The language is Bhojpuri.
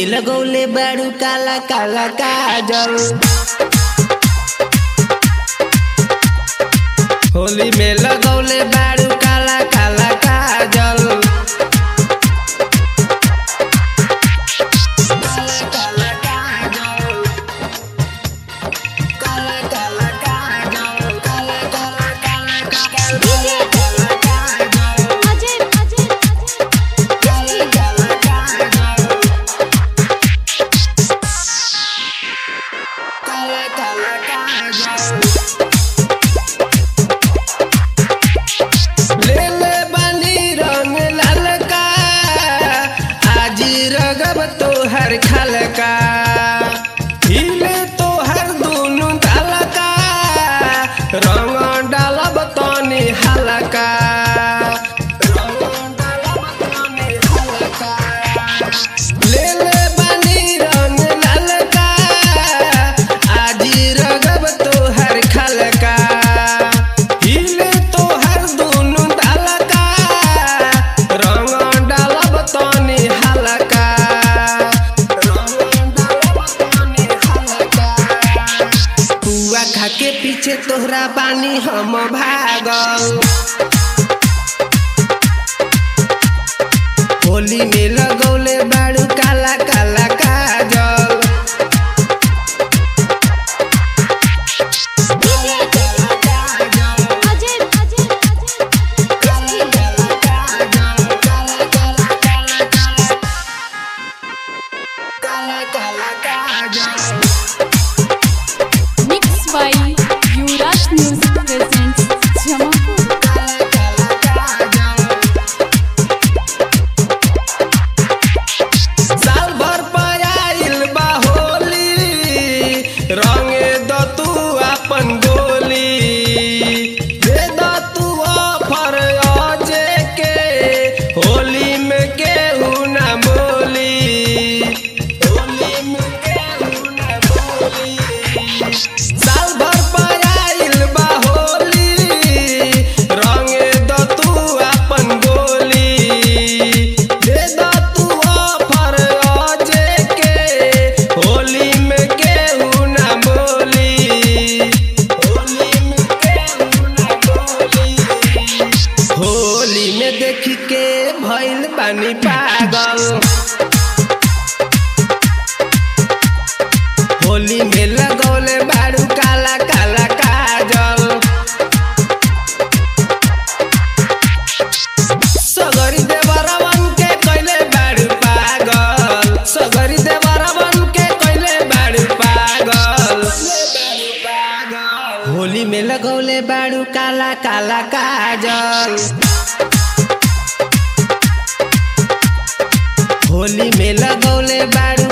में लगौले बारू काला काला काजल। होली में लगौले बारू काला काला काजल। लेले बानी रंग लालका आज रगब तोहर खलका। हिले तोहर दुनु तालका रंग डालब तनी हलका। लेले बानी रंग लालका आज रगब तोहर खलका। हिले तोहर दुनु तालका रंग डालब तनी हलका। पुआ खा के पीछे तोहरा बानी हम भागल। होली में लगौले बारू काला काला काजल। Mixed by Yuvraj Music presents Jamapur. साल भर पर आइल बा होली रंगे द तू अपन गोली। दे द तू ऑफर अजे के होली में केहू ना बोली। होली में केहू ना बोली। साल भर पर आइल बा होली रंगे द तू अपन गोली। दे द तू ऑफर अजे के होली में केहू ना बोली। होली में केहू ना बोली। होली में देख के भइल बानी पागल। होली में लगौले बारू काला काला काजल। सगरी देवरवन के कइले बारू पागल। सगरी देवरवन के कइले बारू पागल। होली में लगौले बारू काला काला काजल। होली में लगौले बारू